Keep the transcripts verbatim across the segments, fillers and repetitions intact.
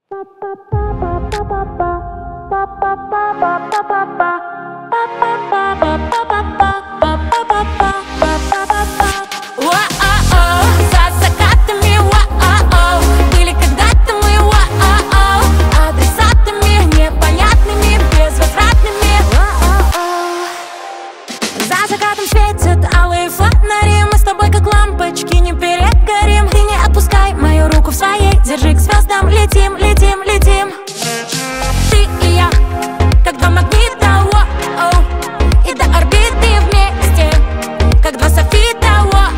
За закатом светят алые фонари, мы с тобой как лампочки не перегорим. Ты не отпускай мою руку в своей, держи, к звездам летим, летим, летим. Ты и я, как два магнита, воу, и до орбиты вместе, как два софита, воу,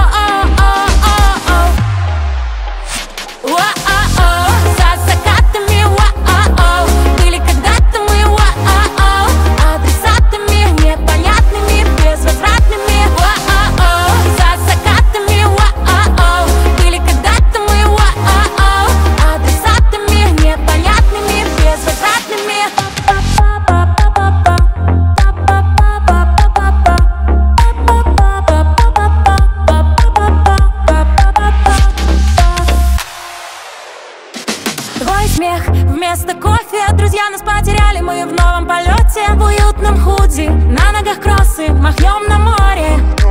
за закатами, воу, были когда-то мы, воу, адресатами непонятными, безвозвратными, воу, за закатами, воу, были когда-то мы, воу, адресатами непонятными, безвозвратными. Твой смех вместо кофе, друзья нас потеряли, мы в новом полете, в уютном худи, на ногах кроссы, махнем на море.